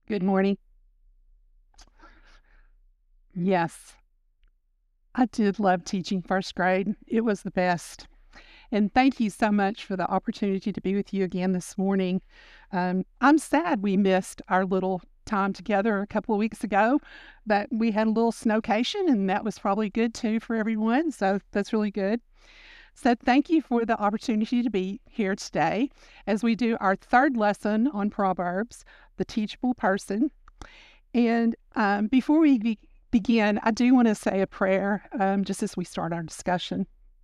Good morning. Yes, I did love teaching first grade. It was the best. And thank you so much for the opportunity to be with you again this morning. I'm sad we missed our little time together a couple of weeks ago, but we had a little snowcation, and that was probably good too for everyone. So that's really good. So thank you for the opportunity to be here today as we do our third lesson on Proverbs, the teachable person. And before we begin, I do want to say a prayer just as we start our discussion.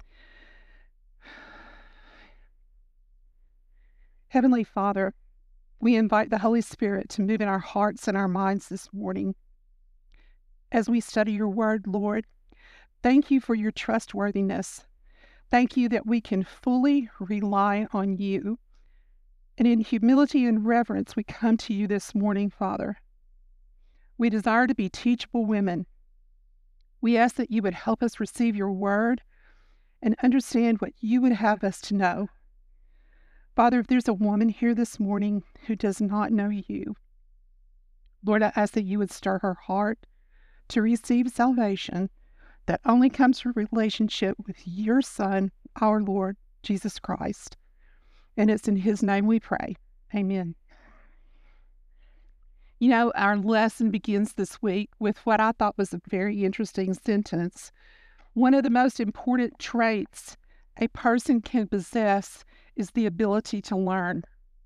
Heavenly Father, we invite the Holy Spirit to move in our hearts and our minds this morning. As we study your word, Lord, thank you for your trustworthiness. Thank you that we can fully rely on you. And in humility and reverence, we come to you this morning, Father. We desire to be teachable women. We ask that you would help us receive your word and understand what you would have us to know. Father, if there's a woman here this morning who does not know you, Lord, I ask that you would stir her heart to receive salvation that only comes from relationship with your Son, our Lord, Jesus Christ. And it's in his name we pray. Amen. You know, our lesson begins this week with what I thought was a very interesting sentence. One of the most important traits a person can possess is the ability to learn.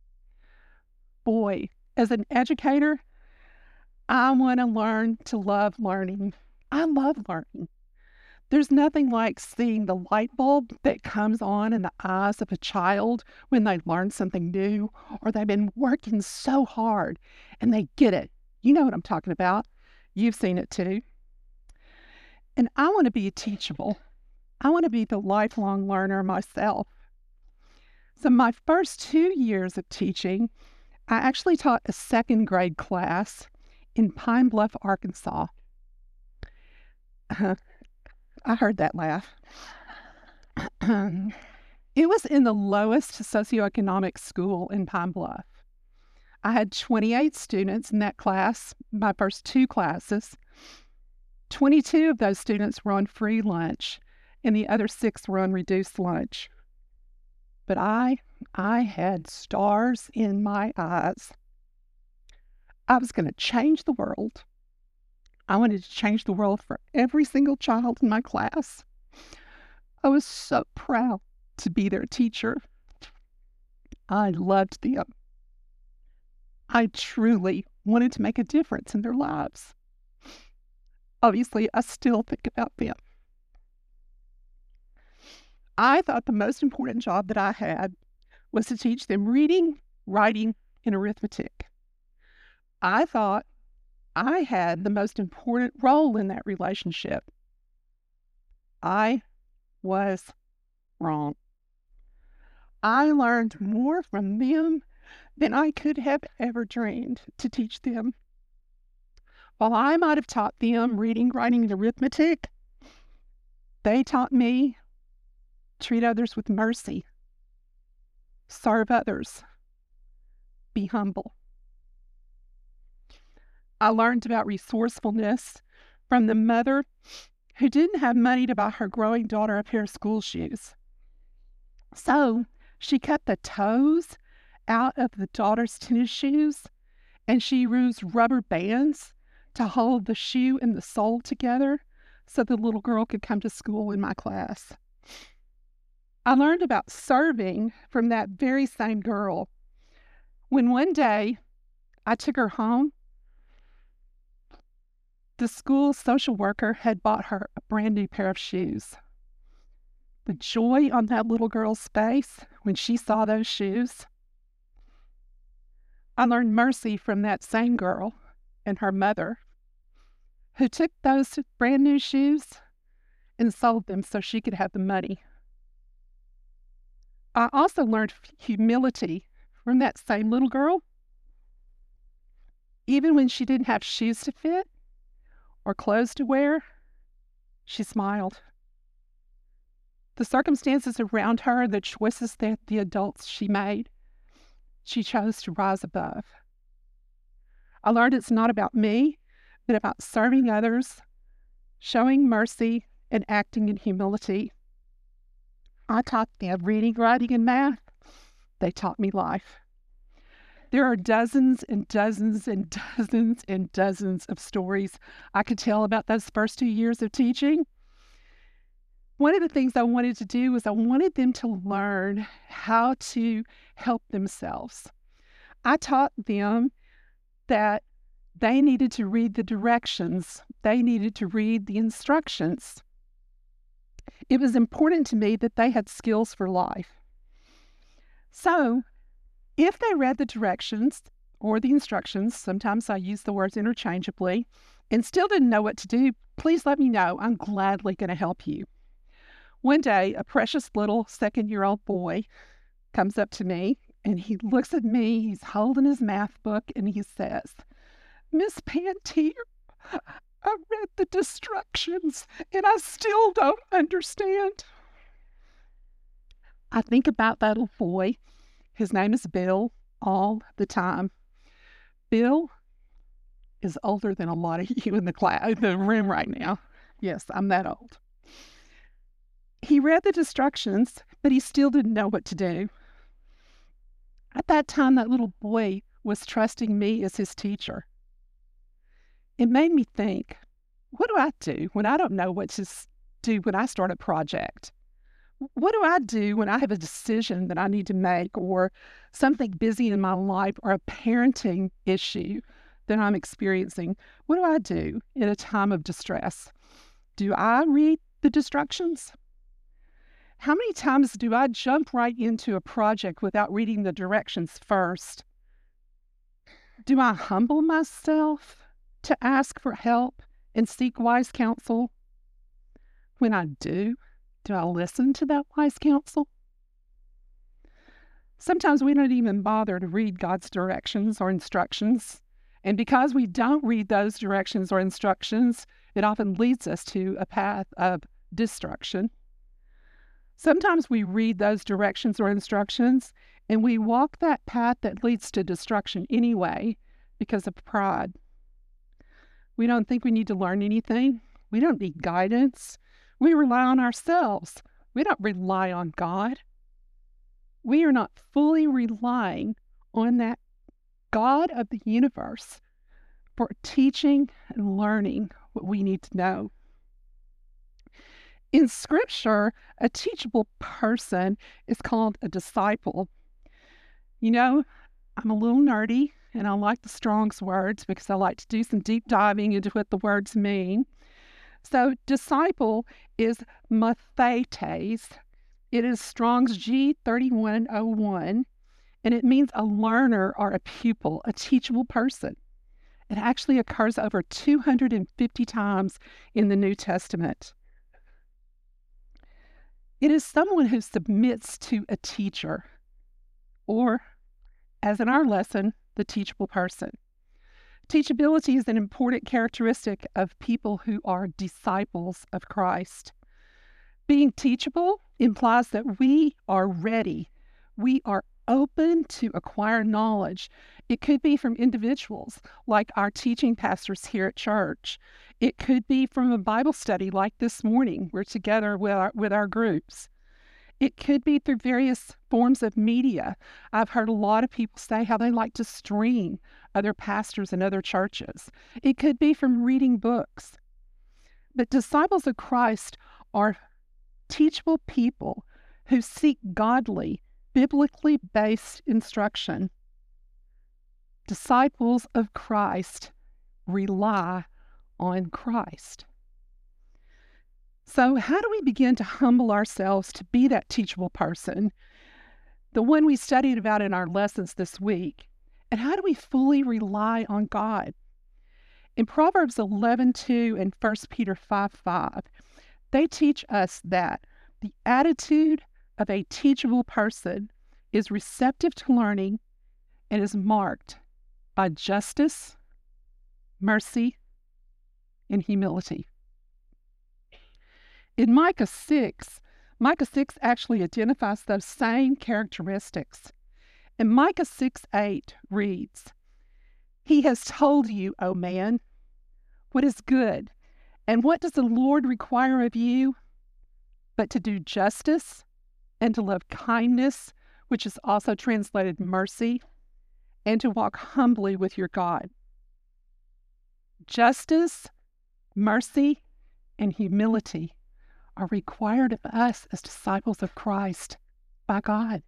Boy, as an educator, I want to learn to love learning. I love learning. There's nothing like seeing the light bulb that comes on in the eyes of a child when they learn something new or they've been working so hard and they get it. You know what I'm talking about. You've seen it too. And I want to be teachable. I want to be the lifelong learner myself. So my first 2 years of teaching, I actually taught a second grade class in Pine Bluff, Arkansas. I heard that laugh. It was in the lowest socioeconomic school in Pine Bluff. I had 28 students in that class, my first two classes. 22 of those students were on free lunch, and the other 6 were on reduced lunch. But I had stars in my eyes. I was going to change the world. I wanted to change the world for every single child in my class. I was so proud to be their teacher. I loved them. I truly wanted to make a difference in their lives. Obviously, I still think about them. I thought the most important job that I had was to teach them reading, writing, and arithmetic. I thought I had the most important role in that relationship. I was wrong. I learned more from them than I could have ever dreamed to teach them. While I might have taught them reading, writing, and arithmetic, they taught me treat others with mercy, serve others, be humble. I learned about resourcefulness from the mother who didn't have money to buy her growing daughter a pair of school shoes. So she cut the toes out of the daughter's tennis shoes and she used rubber bands to hold the shoe and the sole together so the little girl could come to school in my class. I learned about serving from that very same girl when one day I took her home. The school social worker had bought her a brand new pair of shoes. The joy on that little girl's face when she saw those shoes. I learned mercy from that same girl and her mother who took those brand new shoes and sold them so she could have the money. I also learned humility from that same little girl. Even when she didn't have shoes to fit or clothes to wear, she smiled. The circumstances around her, the choices that the adults she made, she chose to rise above. I learned it's not about me, but about serving others, showing mercy, and acting in humility. I taught them reading, writing, and math. They taught me life. There are dozens and dozens and dozens and dozens of stories I could tell about those first 2 years of teaching. One of the things I wanted to do was I wanted them to learn how to help themselves. I taught them that they needed to read the directions. They needed to read the instructions. It was important to me that they had skills for life. So, if they read the directions or the instructions, sometimes I use the words interchangeably, and still didn't know what to do, please let me know. I'm gladly going to help you. One day, a precious little 2-year-old boy comes up to me, and he looks at me. He's holding his math book, and he says, "Miss Pantier, I read the instructions, and I still don't understand." I think about that little boy. His name is Bill all the time. Bill is older than a lot of you in the room right now. Yes, I'm that old. He read the instructions, but he still didn't know what to do. At that time, that little boy was trusting me as his teacher. It made me think, what do I do when I don't know what to do when I start a project? What do I do when I have a decision that I need to make, or something busy in my life, or a parenting issue that I'm experiencing? What do I do in a time of distress? Do I read the instructions? How many times do I jump right into a project without reading the directions first? Do I humble myself to ask for help and seek wise counsel? When I do I listen to that wise counsel? Sometimes we don't even bother to read God's directions or instructions. And because we don't read those directions or instructions, it often leads us to a path of destruction. Sometimes we read those directions or instructions and we walk that path that leads to destruction anyway because of pride. We don't think we need to learn anything. We don't need guidance. We rely on ourselves. We don't rely on God. We are not fully relying on that God of the universe for teaching and learning what we need to know. In Scripture, a teachable person is called a disciple. You know, I'm a little nerdy, and I like the Strong's words because I like to do some deep diving into what the words mean. So disciple is mathetes. It is Strong's G3101, and it means a learner or a pupil, a teachable person. It actually occurs over 250 times in the New Testament. It is someone who submits to a teacher, or, as in our lesson, the teachable person. Teachability is an important characteristic of people who are disciples of Christ. Being teachable implies that we are ready. We are open to acquire knowledge. It could be from individuals like our teaching pastors here at church. It could be from a Bible study like this morning. We're together with our groups. It could be through various forms of media. I've heard a lot of people say how they like to stream other pastors and other churches. It could be from reading books. But disciples of Christ are teachable people who seek godly, biblically based instruction. Disciples of Christ rely on Christ. So how do we begin to humble ourselves to be that teachable person, the one we studied about in our lessons this week? And how do we fully rely on God? In Proverbs 11:2 and 1 Peter 5:5, they teach us that the attitude of a teachable person is receptive to learning and is marked by justice, mercy, and humility. In Micah 6 actually identifies those same characteristics. And Micah 6:8 reads, He has told you, O man, what is good. And what does the Lord require of you? But to do justice and to love kindness, which is also translated mercy, and to walk humbly with your God. Justice, mercy, and humility are required of us as disciples of Christ by God.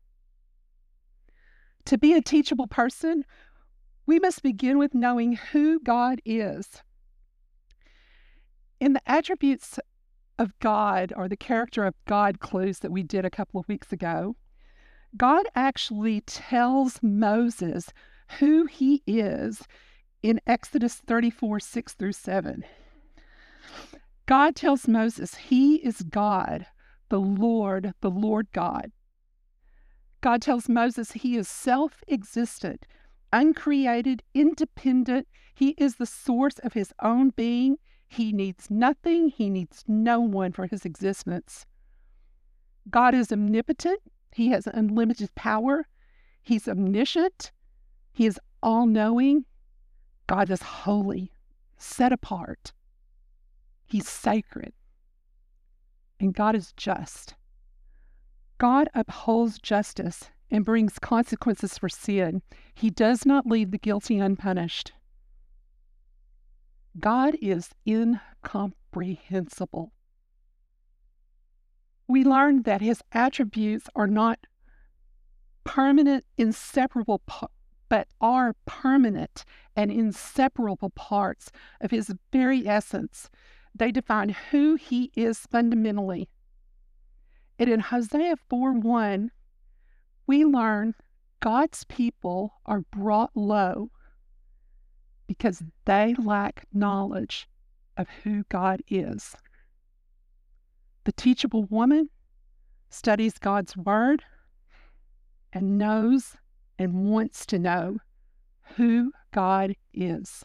To be a teachable person, we must begin with knowing who God is. In the attributes of God, or the character of God clues that we did a couple of weeks ago, God actually tells Moses who he is in Exodus 34, 6 through 7. God tells Moses he is God, the Lord God. God tells Moses he is self-existent, uncreated, independent. He is the source of his own being. He needs nothing. He needs no one for his existence. God is omnipotent. He has unlimited power. He's omniscient. He is all-knowing. God is holy, set apart. He's sacred. And God is just. God upholds justice and brings consequences for sin. He does not leave the guilty unpunished. God is incomprehensible. We learned that his attributes are not permanent, inseparable, but are permanent and inseparable parts of his very essence. They define who he is fundamentally. And in Hosea 4:1, we learn God's people are brought low because they lack knowledge of who God is. The teachable woman studies God's word and knows and wants to know who God is.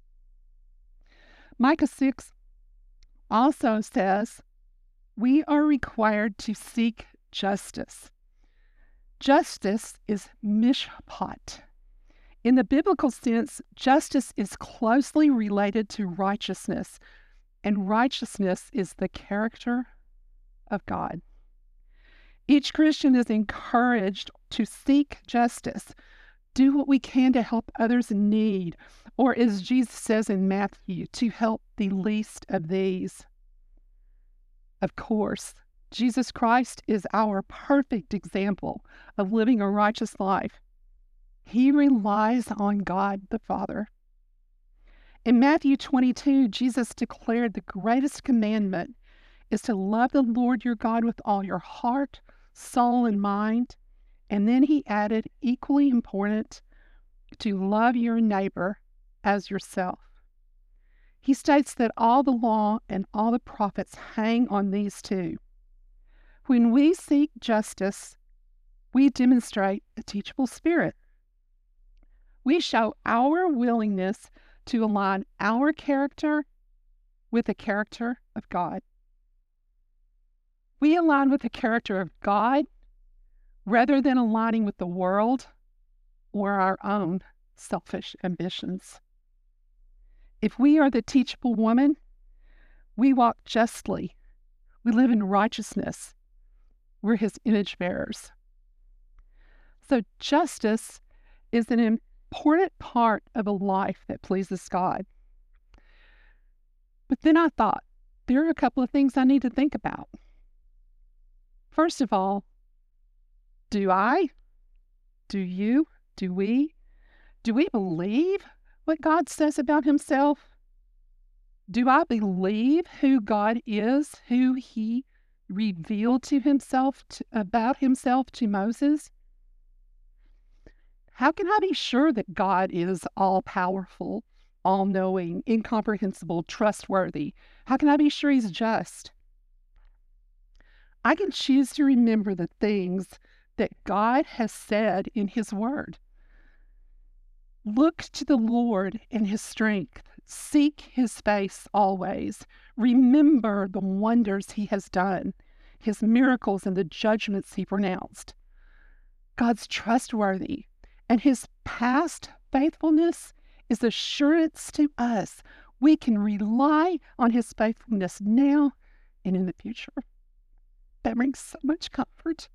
Micah 6 also says we are required to seek justice. Justice is mishpat. In the biblical sense, justice is closely related to righteousness, and righteousness is the character of God. Each Christian is encouraged to seek justice, do what we can to help others in need, or as Jesus says in Matthew, to help the least of these. Of course, Jesus Christ is our perfect example of living a righteous life. He relies on God the Father. In Matthew 22, Jesus declared the greatest commandment is to love the Lord your God with all your heart, soul, and mind. And then he added, equally important, to love your neighbor as yourself. He states that all the law and all the prophets hang on these two. When we seek justice, we demonstrate a teachable spirit. We show our willingness to align our character with the character of God. We align with the character of God rather than aligning with the world or our own selfish ambitions. If we are the teachable woman, we walk justly. We live in righteousness. We're his image bearers. So justice is an important part of a life that pleases God. But then I thought, there are a couple of things I need to think about. First of all, do I? Do you? Do we? Do we believe what God says about himself? Do I believe who God is, who he revealed to himself about himself to Moses? How can I be sure that God is all-powerful, all-knowing, incomprehensible, trustworthy? How can I be sure he's just? I can choose to remember the things that God has said in his word. Look to the Lord in his strength. Seek his face always. Remember the wonders he has done, his miracles and the judgments he pronounced. God's trustworthy, and his past faithfulness is assurance to us. We can rely on his faithfulness now and in the future. That brings so much comfort.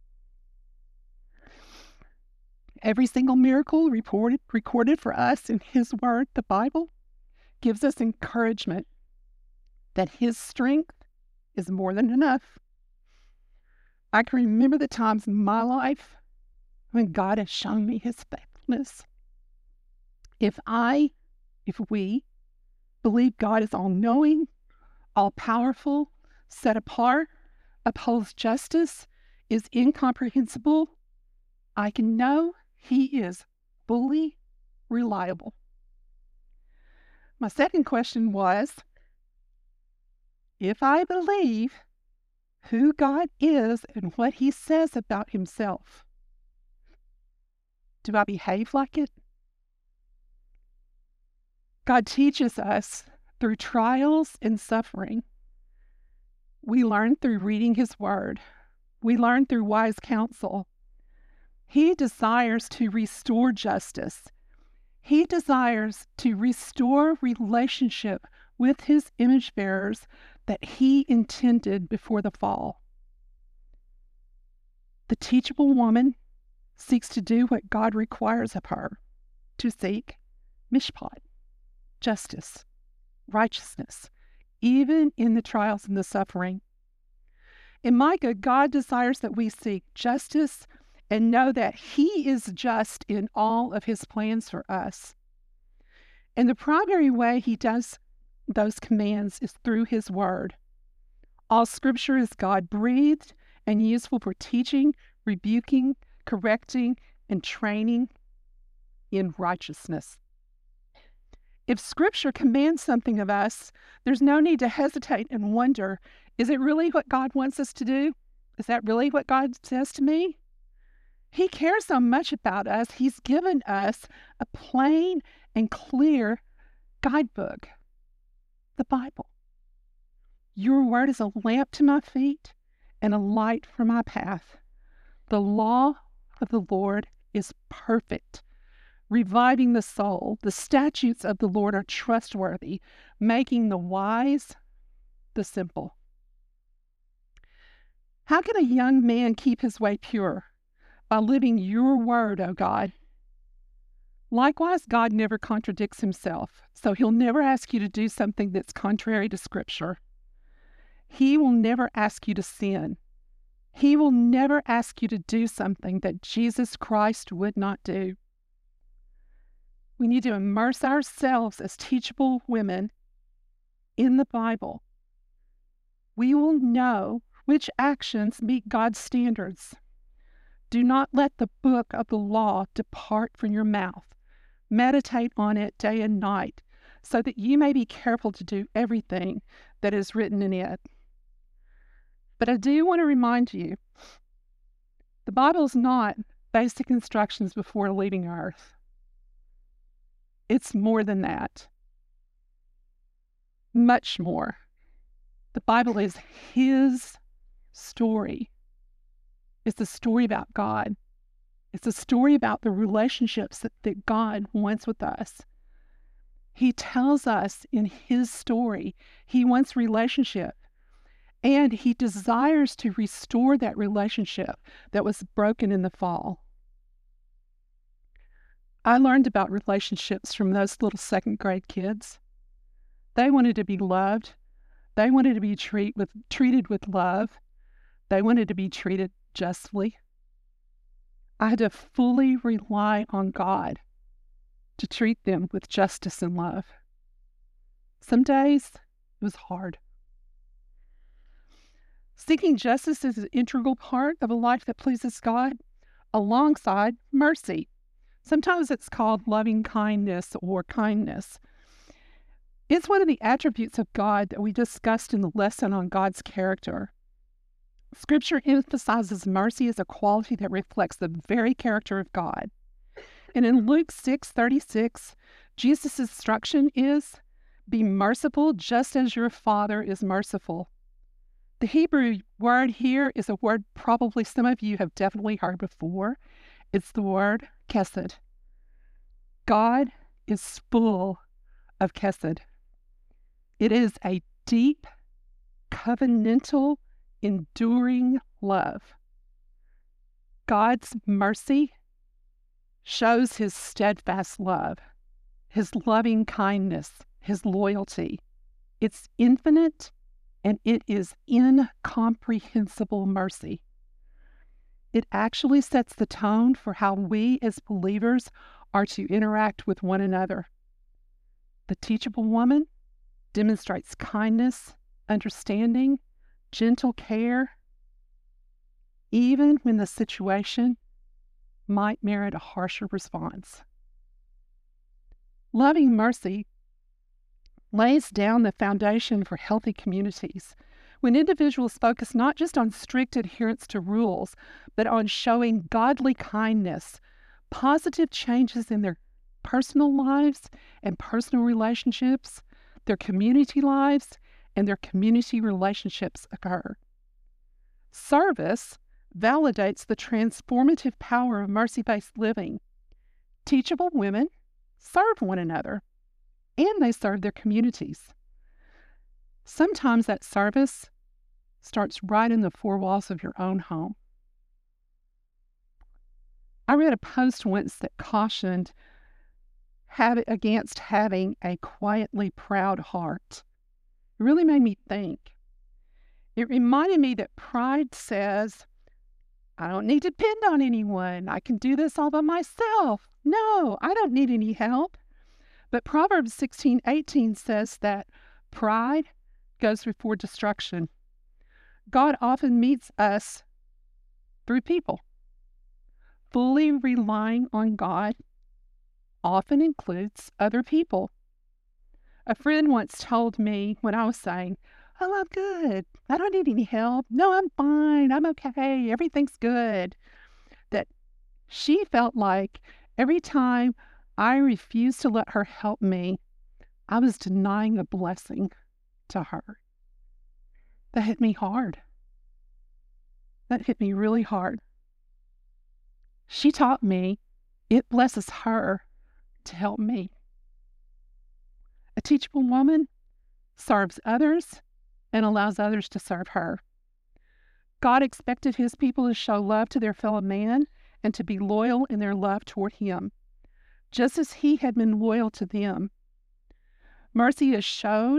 Every single miracle recorded for us in his word, the Bible, gives us encouragement that his strength is more than enough. I can remember the times in my life when God has shown me his faithfulness. If we believe God is all-knowing, all-powerful, set apart, upholds justice, is incomprehensible, I can know he is fully reliable. My second question was, if I believe who God is and what he says about himself, do I behave like it? God teaches us through trials and suffering. We learn through reading his word. We learn through wise counsel. He desires to restore justice. He desires to restore relationship with his image bearers that he intended before the fall. The teachable woman seeks to do what God requires of her, to seek mishpat, justice, righteousness, even in the trials and the suffering. In Micah, God desires that we seek justice and know that he is just in all of his plans for us. And the primary way he does those commands is through his word. All scripture is God-breathed and useful for teaching, rebuking, correcting, and training in righteousness. If scripture commands something of us, there's no need to hesitate and wonder, is it really what God wants us to do? Is that really what God says to me? He cares so much about us, he's given us a plain and clear guidebook, the Bible. Your word is a lamp to my feet and a light for my path. The law of the Lord is perfect, reviving the soul. The statutes of the Lord are trustworthy, making the wise the simple. How can a young man keep his way pure? By living your word, O God. Likewise, God never contradicts himself, so he'll never ask you to do something that's contrary to Scripture. He will never ask you to sin. He will never ask you to do something that Jesus Christ would not do. We need to immerse ourselves as teachable women in the Bible. We will know which actions meet God's standards. Do not let the book of the law depart from your mouth. Meditate on it day and night, so that you may be careful to do everything that is written in it. But I do want to remind you, the Bible is not basic instructions before leaving earth. It's more than that. Much more. The Bible is his story. It's a story about God. It's a story about the relationships that God wants with us. He tells us in his story, he wants relationship. And he desires to restore that relationship that was broken in the fall. I learned about relationships from those little second grade kids. They wanted to be loved. They wanted to be treated with love. They wanted to be treated justly. I had to fully rely on God to treat them with justice and love. Some days it was hard. Seeking justice is an integral part of a life that pleases God, alongside mercy. Sometimes it's called loving kindness or kindness. It's one of the attributes of God that we discussed in the lesson on God's character. Scripture emphasizes mercy as a quality that reflects the very character of God. And in Luke 6:36, Jesus' instruction is, be merciful just as your Father is merciful. The Hebrew word here is a word probably some of you have definitely heard before. It's the word chesed. God is full of chesed. It is a deep, covenantal, enduring love. God's mercy shows his steadfast love, his loving kindness, his loyalty. It's infinite and it is incomprehensible mercy. It actually sets the tone for how we as believers are to interact with one another. The teachable woman demonstrates kindness, understanding, gentle care, even when the situation might merit a harsher response. Loving mercy lays down the foundation for healthy communities when individuals focus not just on strict adherence to rules, but on showing godly kindness, positive changes in their personal lives and personal relationships, their community lives, and their community relationships occur. Service validates the transformative power of mercy-based living. Teachable women serve one another, and they serve their communities. Sometimes that service starts right in the four walls of your own home. I read a post once that cautioned against having a quietly proud heart. It really made me think. It reminded me that pride says, I don't need to depend on anyone. I can do this all by myself. No, I don't need any help. But Proverbs 16:18 says that pride goes before destruction. God often meets us through people. Fully relying on God often includes other people. A friend once told me when I was saying, oh, I'm good. I don't need any help. No, I'm fine. I'm okay. Everything's good. That she felt like every time I refused to let her help me, I was denying a blessing to her. That hit me hard. That hit me really hard. She taught me it blesses her to help me. A teachable woman serves others and allows others to serve her. God expected his people to show love to their fellow man and to be loyal in their love toward him, just as he had been loyal to them. Mercy is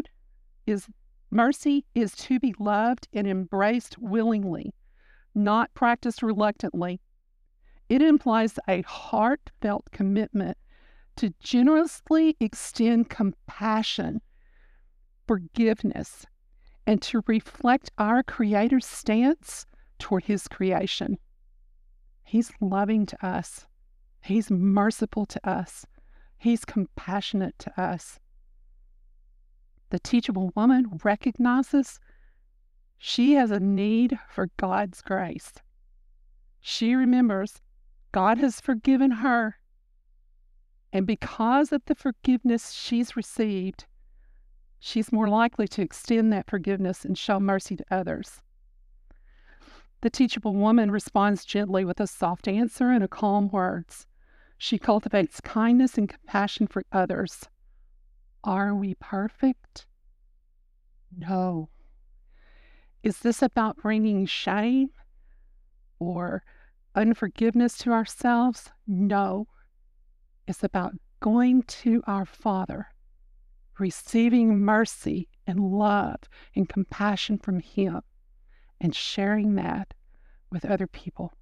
to be loved and embraced willingly, not practiced reluctantly. It implies a heartfelt commitment to generously extend compassion, forgiveness, and to reflect our Creator's stance toward his creation. He's loving to us. He's merciful to us. He's compassionate to us. The teachable woman recognizes she has a need for God's grace. She remembers God has forgiven her, and because of the forgiveness she's received, she's more likely to extend that forgiveness and show mercy to others. The teachable woman responds gently with a soft answer and a calm words. She cultivates kindness and compassion for others. Are we perfect? No. Is this about bringing shame or unforgiveness to ourselves? No. It's about going to our Father, receiving mercy and love and compassion from him, and sharing that with other people.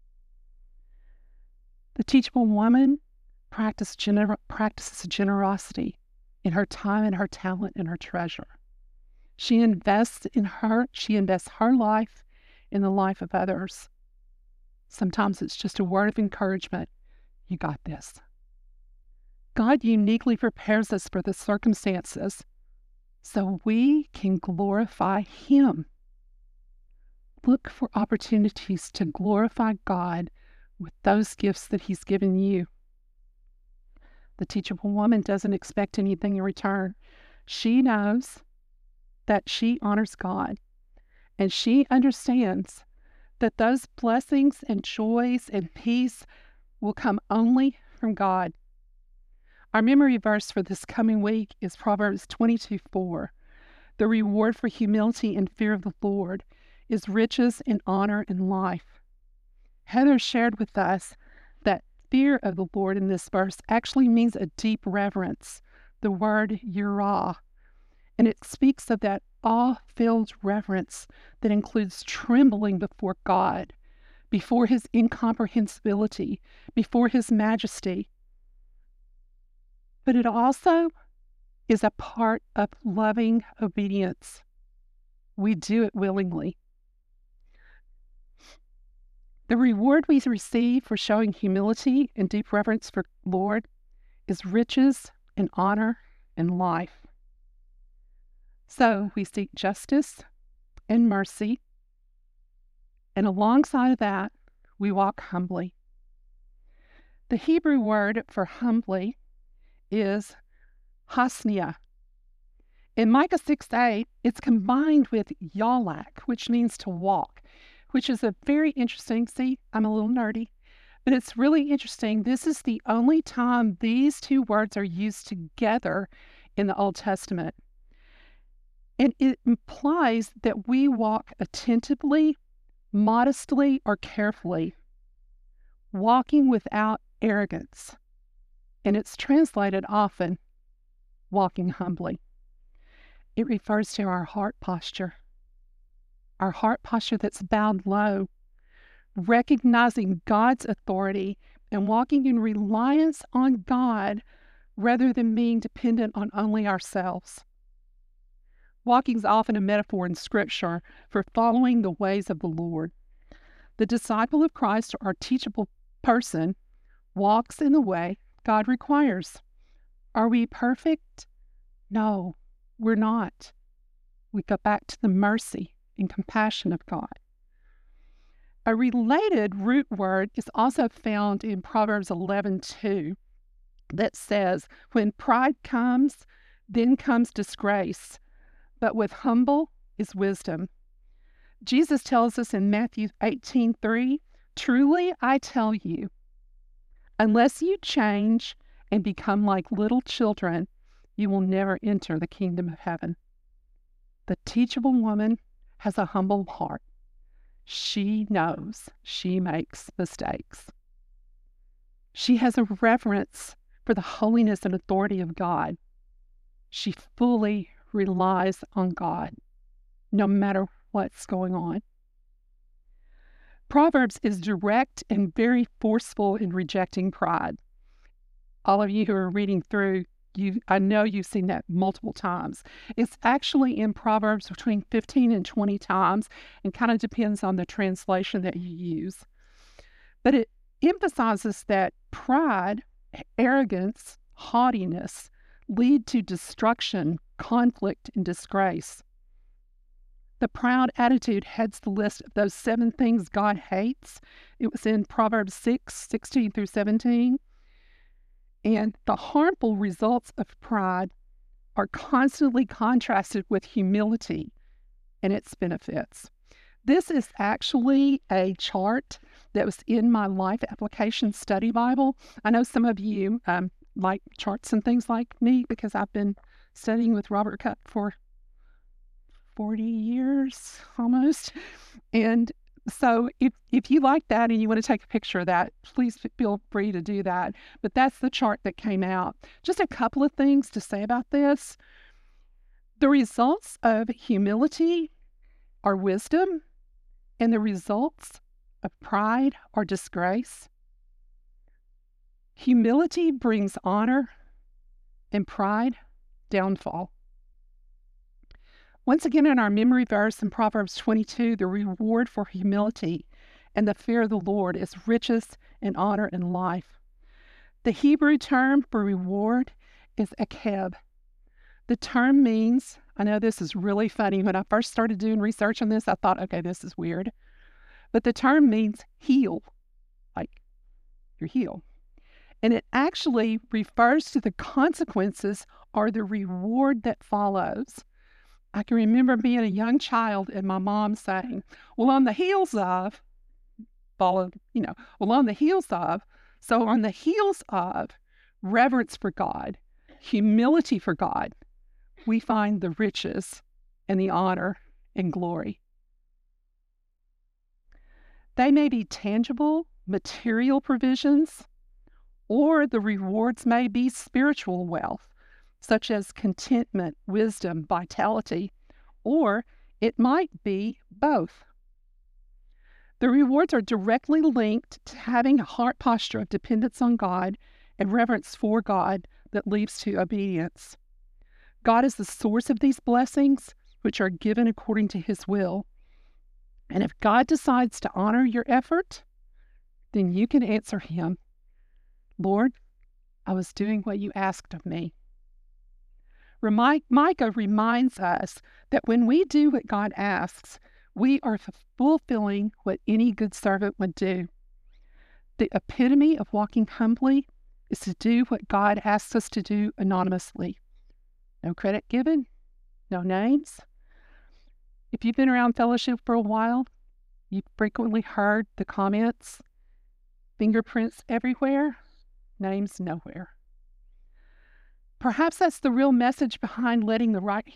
The teachable woman practices generosity in her time and her talent and her treasure. She invests her life in the life of others. Sometimes it's just a word of encouragement. You got this. God uniquely prepares us for the circumstances so we can glorify him. Look for opportunities to glorify God with those gifts that he's given you. The teachable woman doesn't expect anything in return. She knows that she honors God, and she understands that those blessings and joys and peace will come only from God. Our memory verse for this coming week is Proverbs 22:4. The reward for humility and fear of the Lord is riches and honor and life. Heather shared with us that fear of the Lord in this verse actually means a deep reverence, the word yirah. And it speaks of that awe-filled reverence that includes trembling before God, before his incomprehensibility, before his majesty. But it also is a part of loving obedience. We do it willingly. The reward we receive for showing humility and deep reverence for Lord is riches and honor and life. So we seek justice and mercy, and alongside of that, we walk humbly. The Hebrew word for humbly is hasnia. In Micah 6:8, it's combined with yalak, which means to walk, which is a very interesting, see, I'm a little nerdy, but it's really interesting. This is the only time these two words are used together in the Old Testament. And it implies that we walk attentively, modestly, or carefully, walking without arrogance. And it's translated often, walking humbly. It refers to our heart posture that's bowed low, recognizing God's authority and walking in reliance on God rather than being dependent on only ourselves. Walking is often a metaphor in Scripture for following the ways of the Lord. The disciple of Christ, or teachable person, walks in the way God requires. Are we perfect? No, we're not. We go back to the mercy and compassion of God. A related root word is also found in Proverbs 11:2 that says, when pride comes, then comes disgrace, but with humble is wisdom. Jesus tells us in Matthew 18:3, truly I tell you, unless you change and become like little children, you will never enter the kingdom of heaven. The teachable woman has a humble heart. She knows she makes mistakes. She has a reverence for the holiness and authority of God. She fully relies on God, no matter what's going on. Proverbs is direct and very forceful in rejecting pride. All of you who are reading through, I know you've seen that multiple times. It's actually in Proverbs between 15 and 20 times, and kind of depends on the translation that you use. But it emphasizes that pride, arrogance, haughtiness lead to destruction, conflict, and disgrace. The proud attitude heads the list of those 7 things God hates. It was in Proverbs 6:16 through 17. And the harmful results of pride are constantly contrasted with humility and its benefits. This is actually a chart that was in my Life Application Study Bible. I know some of you like charts and things like me because I've been studying with Robert Cupp for 40 years almost. And so if you like that and you want to take a picture of that, please feel free to do that. But that's the chart that came out. Just a couple of things to say about this. The results of humility are wisdom, and the results of pride are disgrace. Humility brings honor, and pride, downfall. Once again, in our memory verse in Proverbs 22, the reward for humility and the fear of the Lord is riches and honor and life. The Hebrew term for reward is akeb. The term means, I know this is really funny. When I first started doing research on this, I thought, okay, this is weird. But the term means heal, like your heel. And it actually refers to the consequences or the reward that follows. I can remember being a young child and my mom saying, well, on the heels of, so on the heels of reverence for God, humility for God, we find the riches and the honor and glory. They may be tangible, material provisions, or the rewards may be spiritual wealth, such as contentment, wisdom, vitality, or it might be both. The rewards are directly linked to having a heart posture of dependence on God and reverence for God that leads to obedience. God is the source of these blessings, which are given according to His will. And if God decides to honor your effort, then you can answer Him, Lord, I was doing what you asked of me. Micah reminds us that when we do what God asks, we are fulfilling what any good servant would do. The epitome of walking humbly is to do what God asks us to do anonymously. No credit given, no names. If you've been around fellowship for a while, you've frequently heard the comments, fingerprints everywhere, names nowhere. Perhaps that's the real message behind not letting the right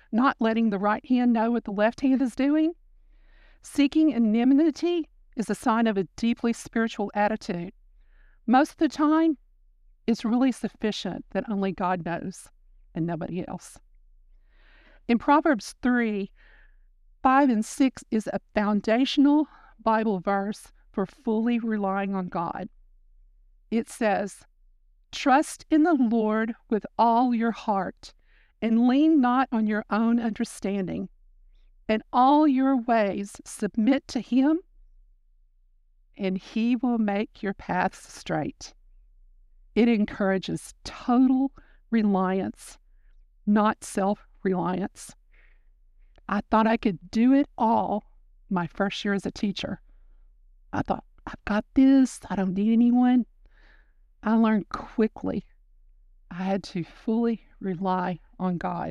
hand know what the left hand is doing. Seeking anonymity is a sign of a deeply spiritual attitude. Most of the time, it's really sufficient that only God knows and nobody else. In Proverbs 3, 5 and 6 is a foundational Bible verse for fully relying on God. It says, "Trust in the Lord with all your heart, and lean not on your own understanding. In all your ways submit to Him, and He will make your paths straight." It encourages total reliance, not self-reliance. I thought I could do it all my first year as a teacher. I thought, I've got this, I don't need anyone. I learned quickly I had to fully rely on God.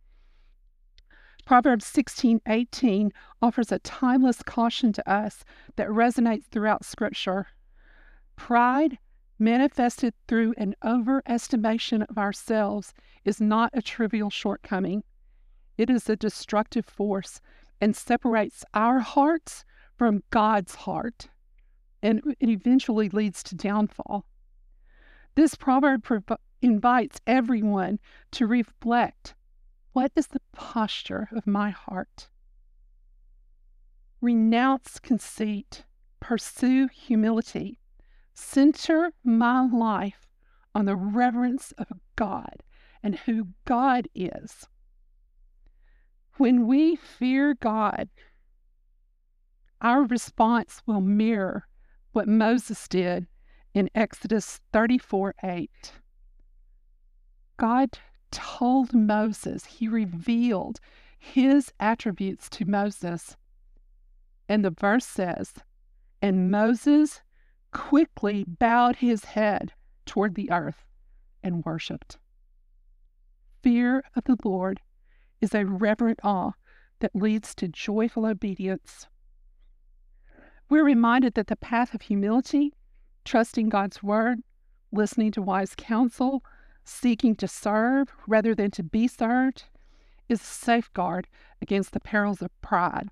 Proverbs 16:18 offers a timeless caution to us that resonates throughout Scripture. Pride, manifested through an overestimation of ourselves, is not a trivial shortcoming. It is a destructive force and separates our hearts from God's heart, and it eventually leads to downfall. This proverb invites everyone to reflect, what is the posture of my heart? Renounce conceit, pursue humility, center my life on the reverence of God and who God is. When we fear God, our response will mirror what Moses did in Exodus 34:8. God told Moses, He revealed His attributes to Moses. And the verse says, "And Moses quickly bowed his head toward the earth and worshiped." Fear of the Lord is a reverent awe that leads to joyful obedience. We're reminded that the path of humility, trusting God's word, listening to wise counsel, seeking to serve rather than to be served, is a safeguard against the perils of pride.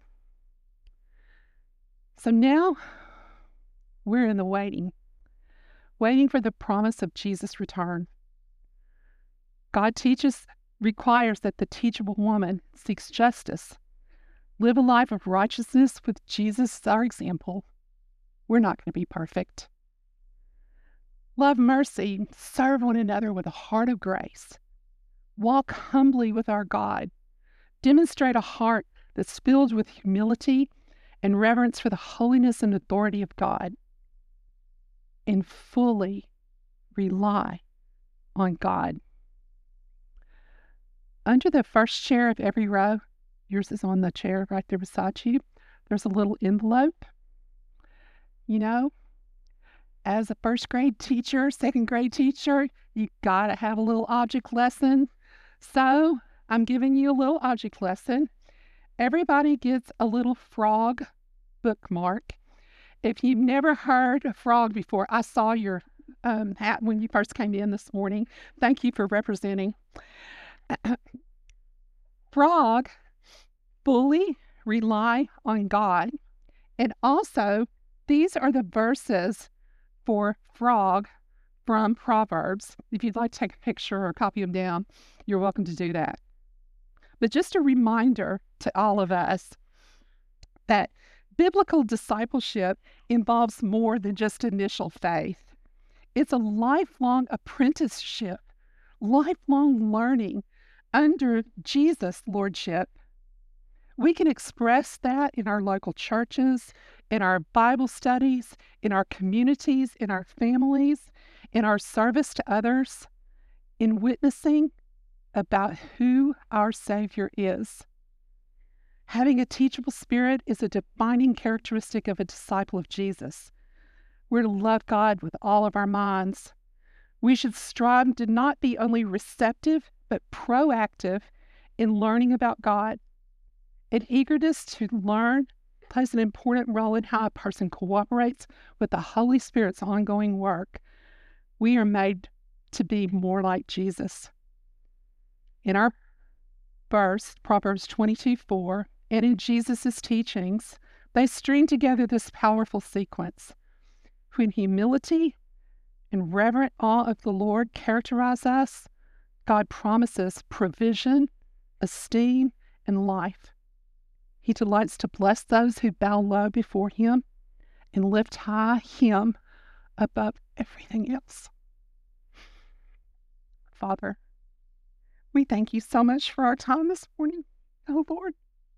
So now we're in the waiting for the promise of Jesus' return. God requires that the teachable woman seeks justice, live a life of righteousness with Jesus as our example. We're not going to be perfect. Love mercy, serve one another with a heart of grace. Walk humbly with our God. Demonstrate a heart that's filled with humility and reverence for the holiness and authority of God. And fully rely on God. Under the first chair of every row, yours is on the chair right there beside you, there's a little envelope. You know, as a first grade teacher, second grade teacher, you gotta have a little object lesson. So I'm giving you a little object lesson. Everybody gets a little frog bookmark. If you've never heard of frog before, I saw your hat when you first came in this morning. Thank you for representing. Frog fully rely on God. And also, these are the verses for frog from Proverbs. If you'd like to take a picture or copy them down, you're welcome to do that. But just a reminder to all of us that biblical discipleship involves more than just initial faith. It's a lifelong apprenticeship, lifelong learning under Jesus' lordship. We can express that in our local churches, in our Bible studies, in our communities, in our families, in our service to others, in witnessing about who our Savior is. Having a teachable spirit is a defining characteristic of a disciple of Jesus. We're to love God with all of our minds. We should strive to not be only receptive, but proactive in learning about God. An eagerness to learn plays an important role in how a person cooperates with the Holy Spirit's ongoing work. We are made to be more like Jesus. In our verse, Proverbs 22:4, and in Jesus' teachings, they string together this powerful sequence. When humility and reverent awe of the Lord characterize us, God promises provision, esteem, and life. He delights to bless those who bow low before Him and lift high Him above everything else. Father, we thank you so much for our time this morning, oh Lord.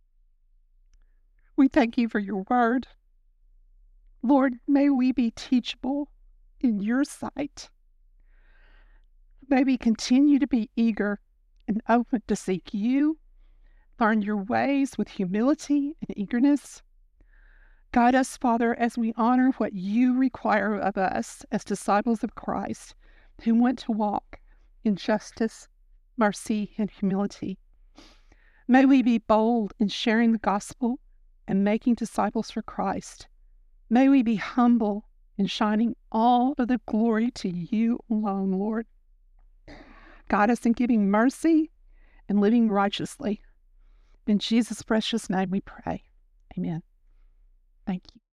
We thank you for your word. Lord, may we be teachable in your sight. May we continue to be eager and open to seek you, learn your ways with humility and eagerness. Guide us, Father, as we honor what you require of us as disciples of Christ who want to walk in justice, mercy, and humility. May we be bold in sharing the gospel and making disciples for Christ. May we be humble in shining all of the glory to you alone, Lord. Guide us in giving mercy and living righteously. In Jesus' precious name we pray. Amen. Thank you.